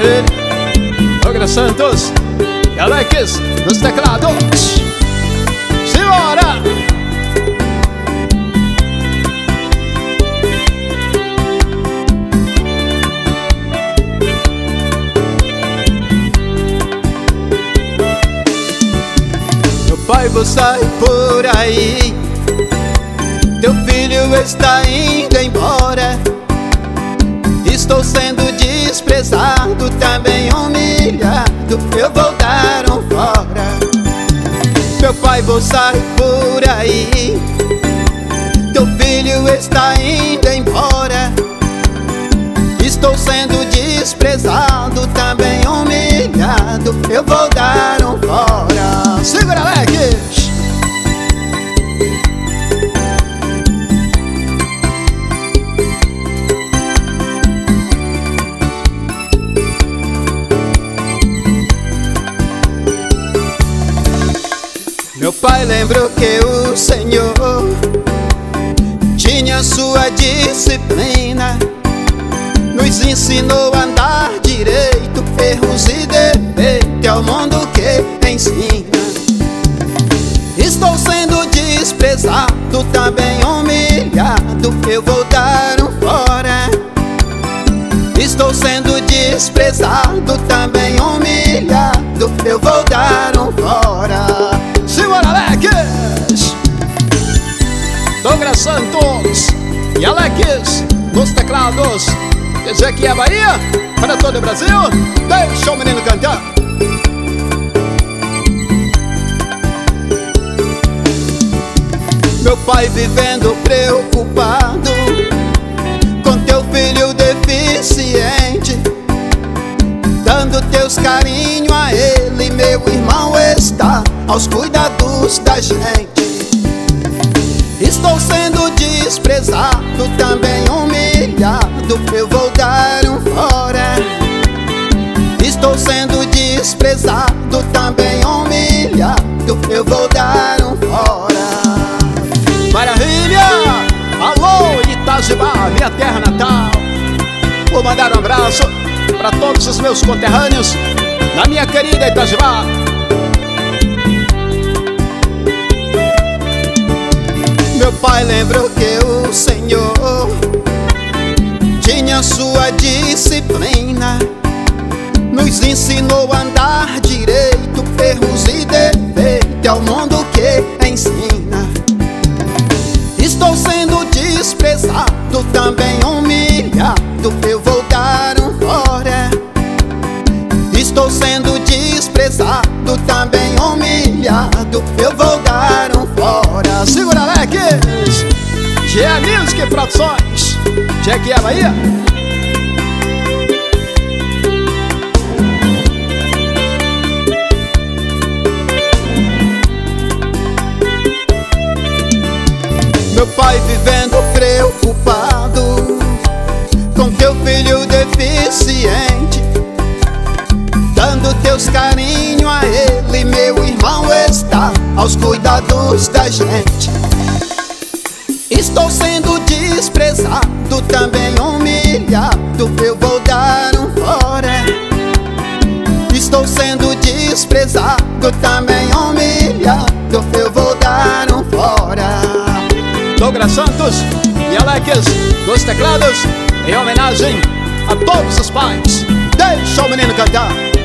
Maravilha. Douglas Santos e Alex nos teclados. Simbora! Meu pai, vou sair por aí. Teu filho está indo embora. Estou sendo desprezado, também humilhado. Eu vou dar um fora. Meu pai, vou sair por aí. Teu filho está indo embora. Estou sendo desprezado, também humilhado. Eu vou dar um fora. Segura, Alex! Meu pai lembrou que o Senhor tinha sua disciplina, nos ensinou a andar direito, erros e defeitos, é o mundo que ensina. Estou sendo desprezado, também humilhado, eu vou dar um fora. Estou sendo desprezado, também humilhado, eu vou dar um fora. Segura, Alex! Douglas Santos e Alex nos teclados. Ezequiel Bahia, para todo o Brasil. Deixa o menino cantar. Meu pai vivendo preocupado com teu filho deficiente, dando teus carinhos a ele. Meu irmão está aos cuidados da gente. Estou sendo desprezado, também humilhado, eu vou dar um fora. Estou sendo desprezado, também humilhado, eu vou dar um fora. Maravilha! Alô, Itajubá, minha terra natal. Vou mandar um abraço para todos os meus conterrâneos na minha querida Itajubá. Meu pai lembrou que o Senhor tinha sua disciplina, nos ensinou a andar direito, erros e defeitos, é o mundo que ensina. Estou sendo desprezado, também humilhado, eu vou dar um fora. Estou sendo desprezado, também humilhado, eu vou dar um fora. Segura, Alex! GE Music Produções. Ezequiel Bahia. Meu pai vivendo preocupado com teu filho deficiente, dando teus carinhos a ele. Meu irmão está aos cuidados da gente. Estou sendo desprezado, também humilhado, eu vou dar um fora. Estou sendo desprezado, também humilhado, eu vou dar um fora. Douglas Santos e Alex dos teclados, em homenagem a todos os pais. Deixa o menino cantar.